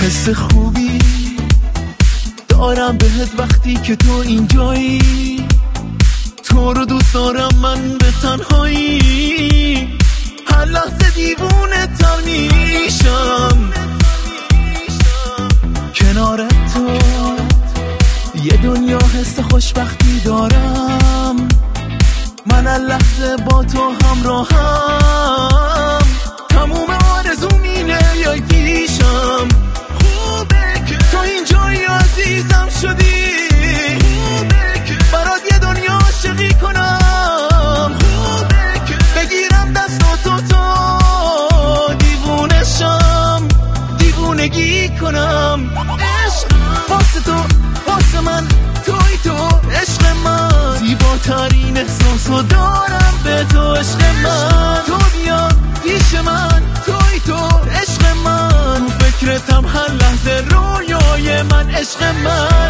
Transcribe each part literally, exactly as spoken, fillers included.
حس خوبی دارم بهت وقتی که تو اینجایی، تو رو دوست دارم من به تنهایی، هر لحظه دیوونه تر میشم کنار تو، یه دنیا حس خوشبختی دارم، من هر لحظه با تو همراهم، تموم آرزوم اینه یا پیشم، خوبه که تو اینجایی عزیزم شدی، خوبه که برات یه دنیا عاشقی کنم، خوبه که بگیرم دستاتو تا دیوونشم، دیوونگی کنم، عشق واسه تو واسه من، توی تو عشق من، زیباترین احساسو دارم به تو عشق من، تو بیا پیش من، توی تو عشق من، فکرتم هر لحظه رویای من عشق من.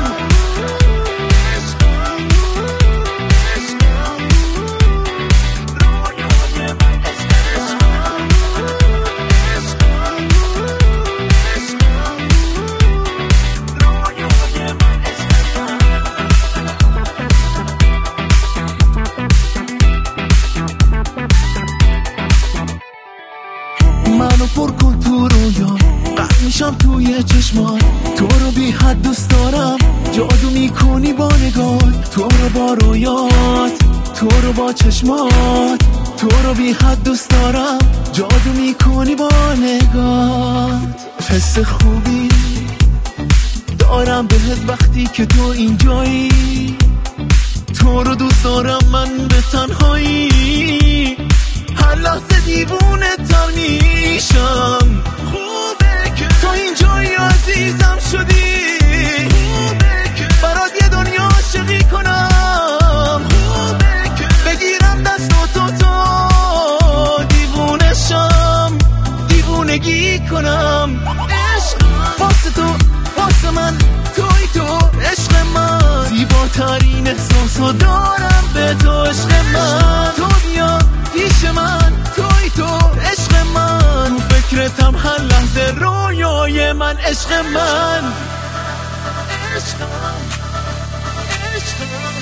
منو پر کن تو رویا، قد میشم توی چشمات، تو رو بی حد دوست دارم، جادو میکنی با نگات، تو رو با رویات، تو رو با چشمات، تو رو بی حد دوست دارم، جادو میکنی با نگات. حس خوبی دارم بهت وقتی که تو اینجایی، تو رو دوست دارم من به تنهایی، هر لحظه دیوونه تر میشم، خوبه که تو اینجایی عزیزم شدی، خوبه که برات یه دنیا عاشقی کنم، خوبه که بگیرم دستاتو تا دیوونشم، دیوونگی کنم، عشق واسه تو واسه من، توی تو عشق من، زیباترین احساسو دارم به تو عشق من، تو بیا پیش من، توی تو عشق من، فکرتم هر لحظه رویای من عشق من، عشق من، عشق من،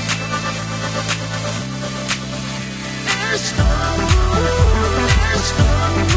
عشق من، عشق من.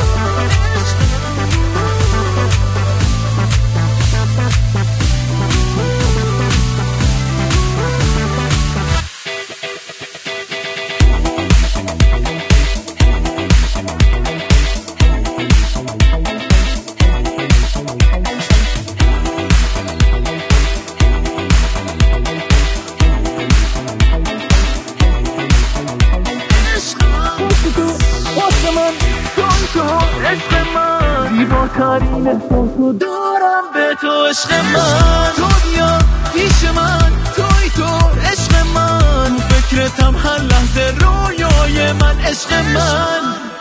زیباترین احساسو دارم به تو عشق من، تو بیا پیش من، توی تو عشق من، فکرتم هر لحظه رویای من عشق من.